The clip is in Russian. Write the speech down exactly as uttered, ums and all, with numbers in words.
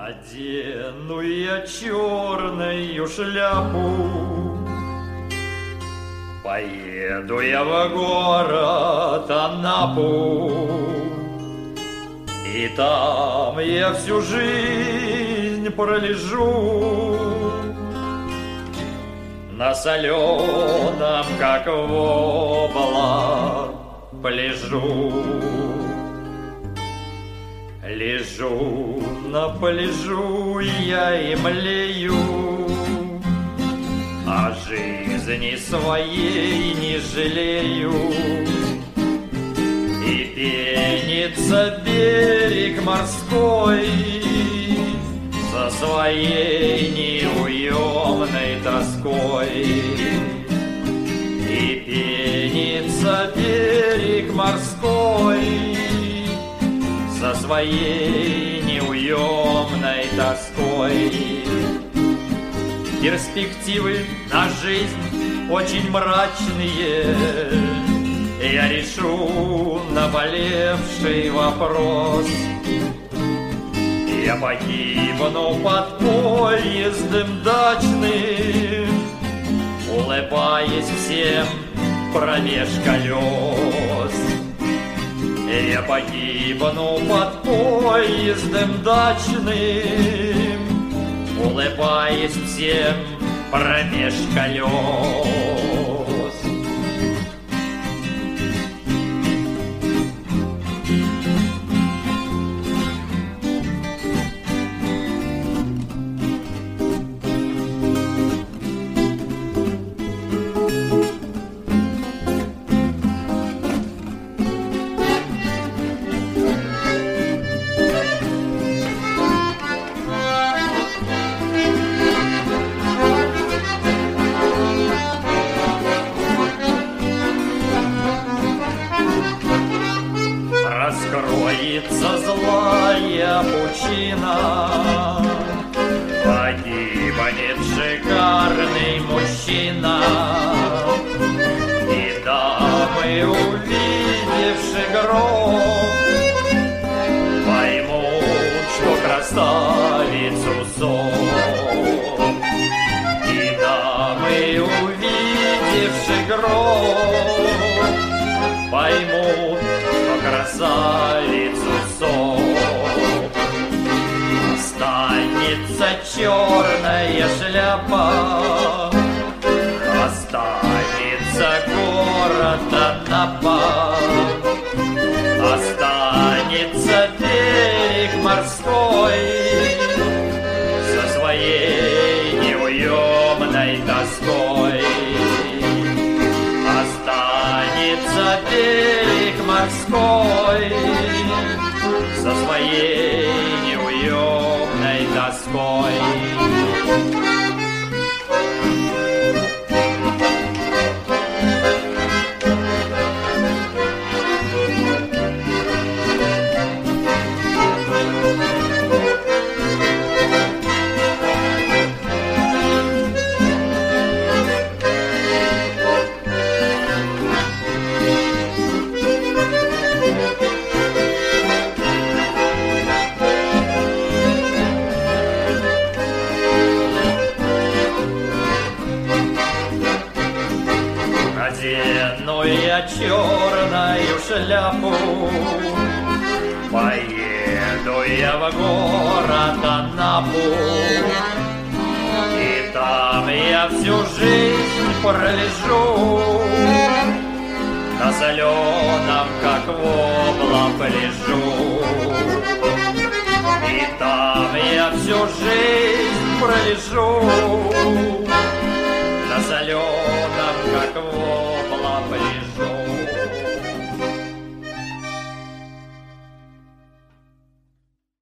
Одену я черную шляпу, поеду я в город Анапу, и там я всю жизнь пролежу на соленом, как вобла, полежу. Лежу на пляжу я и млею, о жизни своей не жалею. И пенится берег морской со своей неуемной тоской. И пенится берег морской со своей неуемной тоской. Перспективы на жизнь очень мрачные, я решу наболевший вопрос. Я погибну под поездом дачным, улыбаясь всем промеж колес. Я погибну под поездом дачным, улыбаясь всем промеж колес. Раскроется злая пучина, погибнет шикарный мужчина. И дамы, увидевши гроб, поймут, что красавицу зов. И дамы, увидевши гроб, поймут, красавицу сон. Останется черная шляпа, останется город Анапа, останется берег морской со своей неуемной тоской. Останется берег морской со своей неуемной тоской. Одену я черную шляпу, поеду я в город Анапу, и там я всю жизнь пролежу на соленом, как вобла, полежу. И там я всю жизнь пролежу на соленом, как вобла, полежу.